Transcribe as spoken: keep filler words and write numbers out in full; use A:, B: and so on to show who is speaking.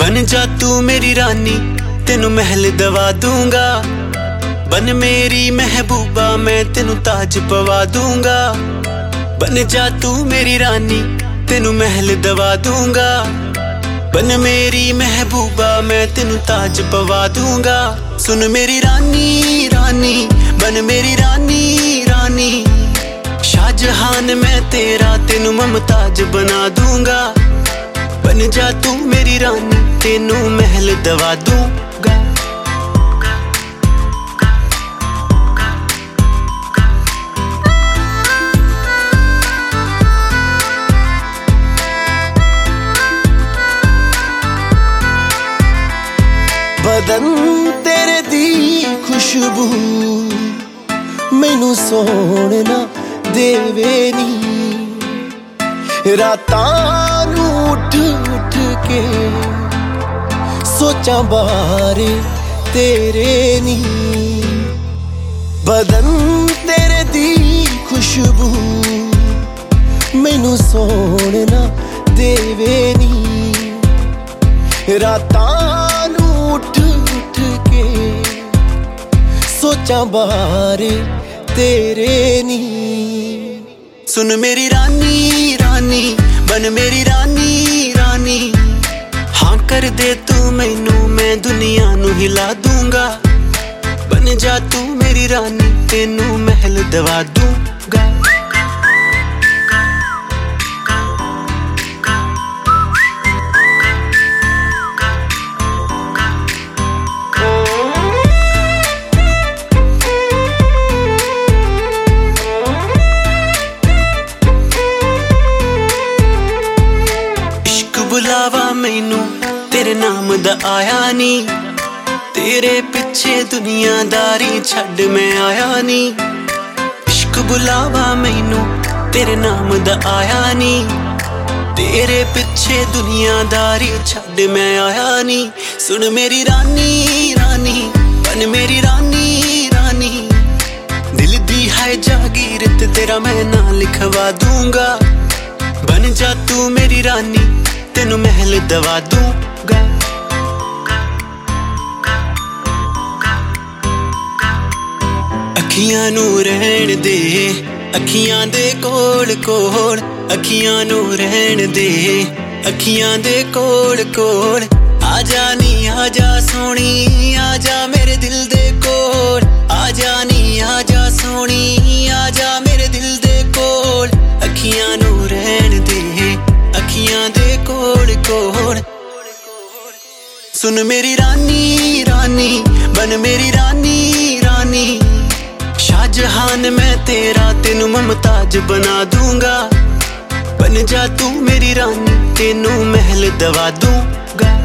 A: बन जा तू मेरी रानी, तेनू महल दवा दूंगा। बन मेरी महबूबा, मैं तेनू ताज पवा दूंगा। बन जा तू मेरी रानी, तेनू महल दवा दूंगा। बन मेरी महबूबा, मैं तेनू ताज पवा दूंगा। सुन मेरी रानी रानी, बन मेरी रानी रानी। शाहजहान मैं तेरा, तेनू मुमताज बना दूंगा। बन जा तू मेरी रानी, तेनू महल दवा दूंगा।
B: बदन तेरे दी खुशबू मैनू सोने ना देवे नी। रातां नू उठ उठ के सोचा बारे तेरे नी। बदन तेरे दी खुशबू मैनू सोने ना देवे नी। रातां नू उठ उठ के सोचा बारे तेरे नी।
A: सुन मेरी रानी रानी, बन मेरी रानी रानी। हाँ कर दे तू मैनू, मैं दुनिया नू हिला दूंगा। बन जा तू मेरी रानी, तेनू महल दवा दूंगा। बुलावा मैनू तेरे नाम दा आया नी। तेरे पिछे दुनियादारी छड़ मैं आया नी। इश्क बुलावा मैनू तेरे नाम दा आया नी। तेरे पिछे दुनियादारी छड़ मैं आया नी। सुन मेरी रानी रानी, बन मेरी रानी रानी। दिल दी है जागीर ते तेरा मैं ना लिखवा दूंगा। बन जा तू मेरी रानी, तेनू महल दवा दूंगा। अखियां नू रहन दे, अखियां दे कोल कोल। अखियां नू रहन दे, अखियां दे कोल कोल। आजा नी आजा सोनी, आजा मेरे दिल दे कोल। आजा नी आजा सोनी, आजा मेरे दिल दे कोल। अखियां नू रहन दे, अखियां दे कोल कोल। सुन मेरी रानी रानी, बन मेरी रानी रानी। शाहजहान मैं तेरा, तेनू मुमताज बना दूंगा। बन जा तू मेरी रानी, तेनू महल दवा दूंगा।